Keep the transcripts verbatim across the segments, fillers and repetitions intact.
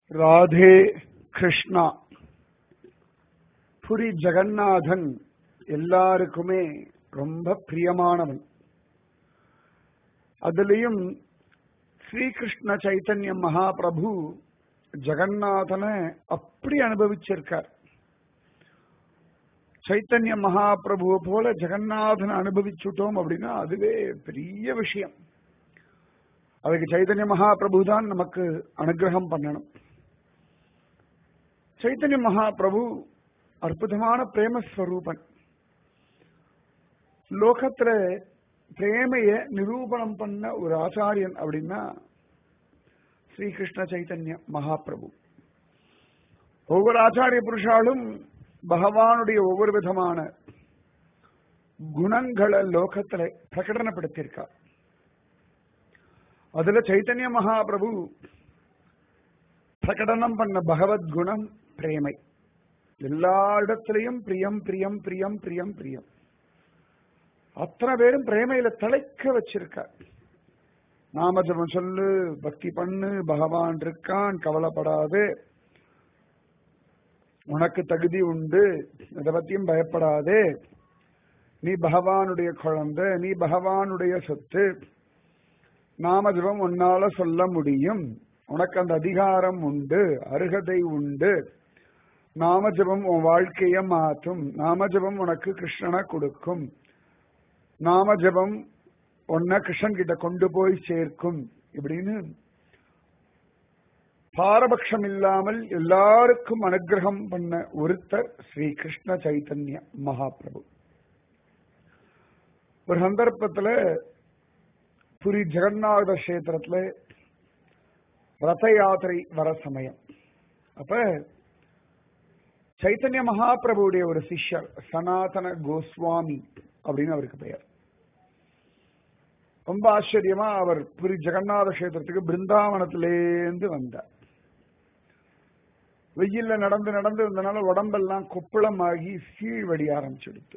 ராதே கிருஷ்ணா. புரி ஜெகநாதன் எல்லாருக்குமே ரொம்ப பிரியமானவன். அதுலயும் ஸ்ரீகிருஷ்ண சைத்தன்ய மகாபிரபு ஜெகநாதனை அப்படி அனுபவிச்சிருக்கார். சைத்தன்ய மகாபிரபுவை போல ஜெகநாதனை அனுபவிச்சுட்டோம் அப்படின்னா அதுவே பெரிய விஷயம். அதுக்கு சைத்தன்ய மகாபிரபு தான் நமக்கு அனுகிரகம் பண்ணணும். சைத்தன்ய மகாபிரபு அற்புதமான பிரேமஸ்வரூபன். லோகத்துல பிரேமைய நிரூபணம் பண்ண ஒரு ஆச்சாரியன் அப்படின்னா ஸ்ரீகிருஷ்ண சைத்தன்ய மகாபிரபு. ஒவ்வொரு ஆச்சாரிய புருஷாலும் பகவானுடைய ஒவ்வொரு விதமான குணங்களை லோகத்துல பிரகடனப்படுத்தியிருக்கார். அதுல சைத்தன்ய மகாபிரபு பிரகடனம் பண்ண பகவத் குணம் பிரேமை. எல்லா இடத்திலையும் பிரியம் பிரியம் பிரியம் பிரியம் பிரியம். அத்தனை பேரும் பிரேமையில தலைக்க வச்சிருக்கார். நாமஜபம் சொல்லு, பக்தி பண்ணு, பகவான் இருக்கான், கவலைப்படாது, உனக்கு தகுதி உண்டு, இதை பத்தியும் பயப்படாதே, நீ பகவானுடைய குழந்தை, நீ பகவானுடைய சொத்து, நாமஜபம் உன்னால சொல்ல முடியும், உனக்கு அந்த அதிகாரம் உண்டு, அருகதை உண்டு, நாமஜபம் உன் வாழ்க்கைய மாற்றும், நாமஜபம் உனக்கு கிருஷ்ணனை கொடுக்கும், நாமஜபம் உன்னை கிருஷ்ணன் கிட்ட கொண்டு போய் சேர்க்கும். இப்படின்னு பாரபட்சம் இல்லாமல் எல்லாருக்கும் அனுகிரகம் பண்ண ஒருத்தர் ஸ்ரீ கிருஷ்ண சைத்தன்ய மகாபிரபு. ஒரு சந்தர்ப்பத்துல புரி ஜெகநாத கஷேத்திரத்துல ரத யாத்திரை வர சமயம். அப்ப சைத்தன்ய மகாபிரபுடைய ஒரு சிஷ்யர் சனாதன கோஸ்வாமி அப்படின்னு அவருக்கு பெயர். ரொம்ப ஆச்சரியமா அவர் புரி ஜெகநாத கஷேத்திரத்துக்கு பிருந்தாவனத்திலேருந்து வந்தார். வெயில்ல நடந்து நடந்து இருந்தனால உடம்பெல்லாம் கொப்பளமாகி சீழ்வடி ஆரம்பிச்சுடுத்து.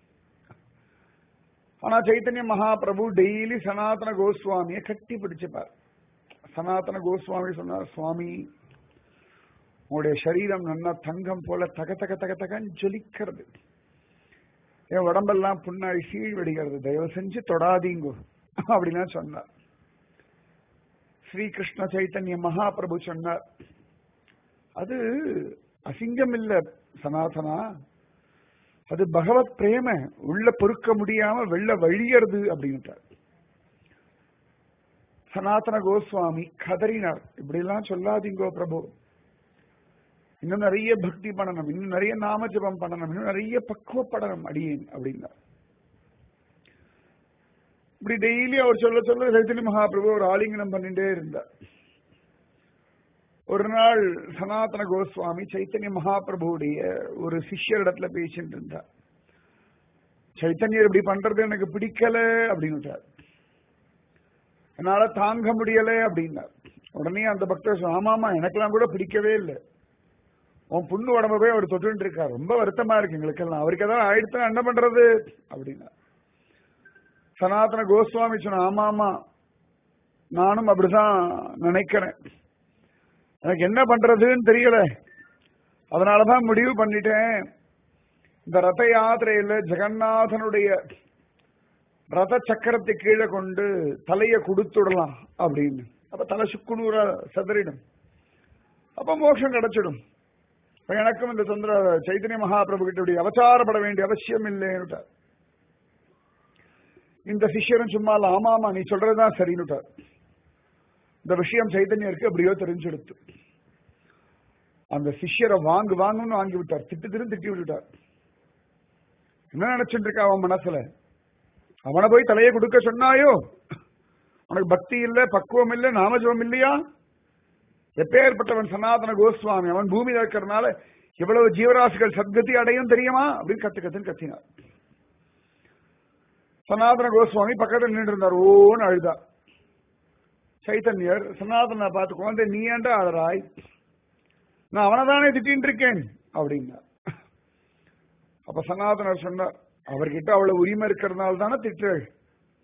ஆனா சைத்தன்ய மகாபிரபு டெய்லி சனாதன கோஸ்வாமியை கட்டி பிடிச்சுப்பார். சனாதன கோஸ்வாமி சொன்னார், சுவாமி உங்களுடைய சரீரம் நல்லா தங்கம் போல தக தக தக தகன்னு ஜொலிக்கிறது, என் உடம்பெல்லாம் புண்ணாடி சீழ் வெடிக்கிறது, தயவு செஞ்சு தொடாதீங்கோ அப்படின்னா சொன்னார். ஸ்ரீகிருஷ்ண சைத்தன்ய மகாபிரபு சொன்னார், அது அசிங்கம் இல்ல சனாதனா, அது பகவத் பிரேம, உள்ள பொறுக்க முடியாம வெள்ள வழியறது அப்படின்ட்டார். சனாதன கோஸ்வாமி கதறினார், இப்படி எல்லாம் சொல்லாதீங்கோ பிரபு, இன்னும் நிறைய பக்தி பண்ணணும், இன்னும் நிறைய நாமஜபம் பண்ணணும், இன்னும் நிறைய பக்குவப்படணும் அடியேன் அப்படின்னார். இப்படி டெய்லி அவர் சொல்ல சொல்ல சைத்தன்ய மகாபிரபு ஒரு ஆலிங்கனம் பண்ணிட்டே இருந்தார். ஒரு நாள் சனாதன கோஸ்வாமி சைத்தன்ய மகாபிரபுடைய ஒரு சிஷ்யரிடத்துல பேசிட்டு இருந்தார். சைத்தன்யர் இப்படி பண்றது எனக்கு பிடிக்கல அப்படின்னு, என்னால தாங்க முடியல அப்படின்னார். உடனே அந்த பக்தர் சொன்ன, ஆமாமா எனக்கெல்லாம் கூட பிடிக்கவே இல்லை, உன் புண்ணு உடம்ப போய் அவர் தொட்டு இருக்கார், ரொம்ப வருத்தமா இருக்கு எங்களுக்கெல்லாம், அவருக்கு ஏதாவது ஆயிடுத்து என்ன பண்றது அப்படின்னா. சனாதன கோஸ்வாமி சொன்ன, ஆமாமா நானும் அப்படிதான் நினைக்கிறேன், எனக்கு என்ன பண்றதுன்னு தெரியல, அதனாலதான் முடிவு பண்ணிட்டேன், இந்த ரத யாத்திரையில ஜெகநாதனுடைய ரத சக்கரத்தை கீழே கொண்டு தலைய கொடுத்துடலாம் அப்படின்னு. அப்ப தலை சுக்குநூற சதறிடும், அப்ப மோட்சம் கிடைச்சிடும். எனக்கும் இந்த சந்திர சைத்தன்ய மகாபிரபு கிட்ட அவசாரப்பட வேண்டிய அவசியம் இல்லைன்னு இந்த சிஷ்யரும் சும்மா இல்ல, ஆமாமா நீ சொல்றதுதான் சரின்னுட்டார். இந்த விஷயம் சைத்தன்யருக்கு அப்படியோ தெரிஞ்செடுத்து அந்த சிஷ்யரை வாங்கு வாங்குன்னு வாங்கி விட்டார், திட்டு திரு திட்டி விட்டுட்டார். என்ன நினைச்சுட்டு இருக்கா அவன் மனசுல, அவனை போய் தலையை கொடுக்க சொன்னாயோ, உனக்கு பக்தி இல்ல, பக்குவம் இல்ல, நாமஜபம் இல்லையா, எப்பேற்பட்டவன் சனாதன கோஸ்வாமி, அவன் பூமியில இருக்கிறதுனால எவ்வளவு ஜீவராசிகள் சத்கதி அடையும் தெரியுமா அப்படின்னு கத்து கத்துன்னு கத்தினார். சனாதன கோஸ்வாமி பக்கத்தில் நின்று இருந்தார், ஓன்னு அழுதா. சைத்தன்யர் சனாதன பார்த்து, குழந்தை நீ ஏண்டா அழறாய், நான் அவனை தானே திட்டின்னு இருக்கேன் அப்படின்னா. அப்ப சனாதனர் சொன்னார், அவர்கிட்ட அவ்வளவு உரிமை இருக்கிறதுனால தானே திட்டுகள்,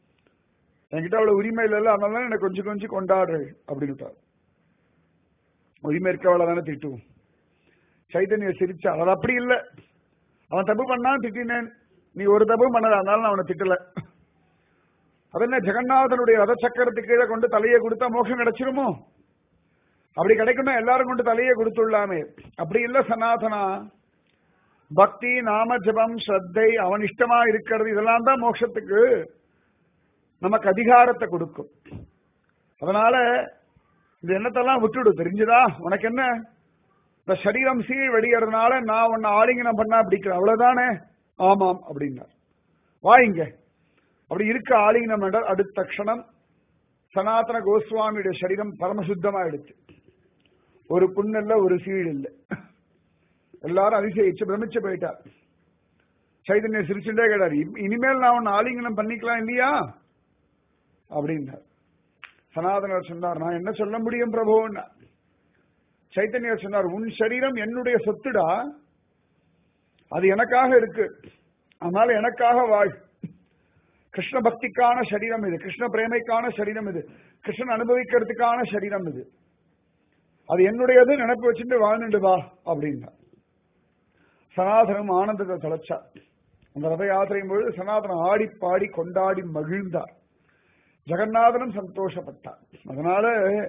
என்கிட்ட அவ்வளவு உரிமை இல்லைல்ல, அதனால எனக்கு கொஞ்சம் கொஞ்சம் கொண்டாடுறேன் அப்படின்ட்டார். உரிமை இருக்கவள தானே திட்டுவோம். சைத்தன்ய சிரிச்சா, அது அப்படி இல்லை, அவன் தப்பு பண்ணான் திட்டினேன், நீ ஒரு தப்பு பண்ணதா இருந்தாலும் நான் அவனை திட்டல. அது என்ன ஜெகநாதனுடைய ரத சக்கரத்துக்கு கீழே கொண்டு தலையை கொடுத்தா மோட்சம் கிடைச்சிருமோ? அப்படி கிடைக்கணும் எல்லாரும் கொண்டு தலையை கொடுத்துள்ளாமே. அப்படி இல்லை சனாதனா. பக்தி, நாம ஜபம், ஸ்ரத்தை, அவன் இஷ்டமா இருக்கிறது, இதெல்லாம் தான் மோட்சத்துக்கு நமக்கு அதிகாரத்தை கொடுக்கும். அதனால இது என்னத்தெல்லாம் விட்டுடு. தெரிஞ்சுதா உனக்கு என்ன? இந்த சரீரம் சீழ் வெடிக்கிறதுனால நான் உன்னை ஆலிங்கனம் பண்ணா பிடிக்கிறேன், அவ்வளவுதானே? ஆமாம் அப்படின்னார். வாங்க அப்படி இருக்க ஆலிங்கனம் என்றால் அடுத்த க்ஷணம் சனாதன கோஸ்வாமியுடைய சரீரம் பரமசுத்தமா எடுத்து, ஒரு புண்ணல்ல ஒரு சீழ் இல்லை. எல்லாரும் அதிசயிச்சு பிரமிச்சு போயிட்டார். சைதன்ய சிரிச்சுட்டே கேட்டார், இனிமேல் நான் உன்னை ஆலிங்கனம் பண்ணிக்கலாம் இல்லையா அப்படின்னார். சனாதனர் சொன்னார், நான் என்ன சொல்ல முடியும் பிரபுன்னா. சைத்தன்யர் சொன்னார், உன் சரீரம் என்னுடைய சொத்துடா, அது எனக்காக இருக்கு, அதனால எனக்காக வாழ். கிருஷ்ண பக்திக்கான சரீரம் இது, கிருஷ்ண பிரேமைக்கான சரீரம் இது, கிருஷ்ணன் அனுபவிக்கிறதுக்கான சரீரம் இது, அது என்னுடையது, நினைப்பு வச்சுட்டு வாழ்ந்துட்டு வா அப்படின்னா. சனாதனம் ஆனந்தத்தை தொலைச்சார். அந்த ரத யாத்திரையும் பொழுது சனாதனம் ஆடி பாடி கொண்டாடி மகிழ்ந்தார். ஜெகநாதனும் சந்தோஷப்பட்டார். அதனால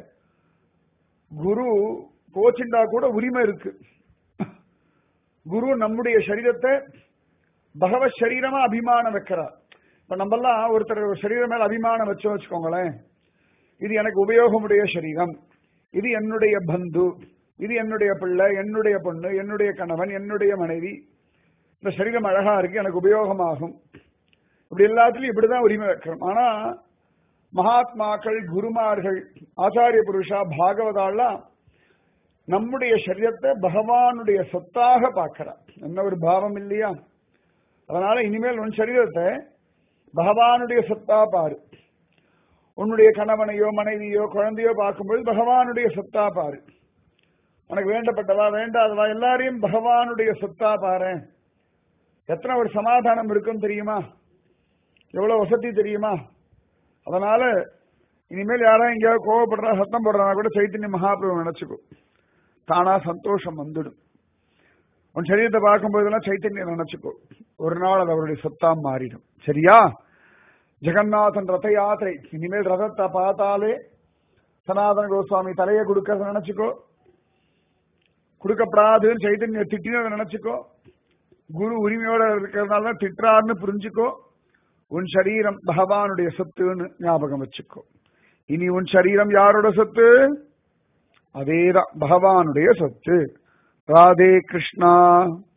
குரு கோச்சிண்டா கூட உரிமை இருக்கு. குரு நம்முடைய சரீரத்தை பகவத் சரீரமா அபிமானம் வைக்கிறார். இப்ப நம்ம எல்லாம் ஒருத்தர் சரீரம் மேல அபிமானம் வச்சோம் வச்சுக்கோங்களேன், இது எனக்கு உபயோகமுடைய சரீரம், இது என்னுடைய பந்து, இது என்னுடைய பிள்ளை, என்னுடைய பொண்ணு, என்னுடைய கணவன், என்னுடைய மனைவி, இந்த சரீரம் அழகா இருக்கு, எனக்கு உபயோகமாகும், இப்படி எல்லாத்துலயும் இப்படிதான் உரிமை வைக்கிறோம். ஆனா மகாத்மாக்கள், குருமார்கள், ஆச்சாரிய புருஷா, பாகவதாலாம் நம்முடைய சரீரத்தை பகவானுடைய சொத்தாக பார்க்கிறார். என்ன ஒரு பாவம் இல்லையா? அதனால இனிமேல் உன் சரீரத்தை பகவானுடைய சொத்தா பாரு. உன்னுடைய கணவனையோ மனைவியோ குழந்தையோ பார்க்கும்போது பகவானுடைய சொத்தா பாரு. உனக்கு வேண்டப்பட்டவா வேண்டாதவா எல்லாரையும் பகவானுடைய சொத்தா பாரு. எத்தனை ஒரு சமாதானம் இருக்கும் தெரியுமா? எவ்வளவு வசதி தெரியுமா? அதனால இனிமேல் யாரும் எங்கேயாவது கோவப்படுறா சத்தம் போடுறா கூட சைத்தன்ய மகாபிரபு நினைச்சுக்கோ, தானா சந்தோஷம் வந்துடும். உன் சரீரத்தை பார்க்கும்போதெல்லாம் சைத்தன்யம் நினைச்சுக்கோ, ஒரு நாள் அது அவருடைய சொத்தா மாறிடும். சரியா? ஜெகநாதன் ரத யாத்திரை, இனிமேல் ரதத்தை பார்த்தாலே சனாதன கோஸ்வாமி தலையை கொடுக்கறத நினைச்சுக்கோ, கொடுக்கப்படாதுன்னு சைத்தன்ய திட்டினதை நினைச்சுக்கோ, குரு உரிமையோட இருக்கிறதுனால திட்டுறாருன்னு புரிஞ்சுக்கோ, உன் சரீரம் பகவானுடைய சொத்துன்னு ஞாபகம் வச்சுக்கோ. இனி உன் சரீரம் யாரோட சொத்து? அதேதான் பகவானுடைய சொத்து. ராதே கிருஷ்ணா.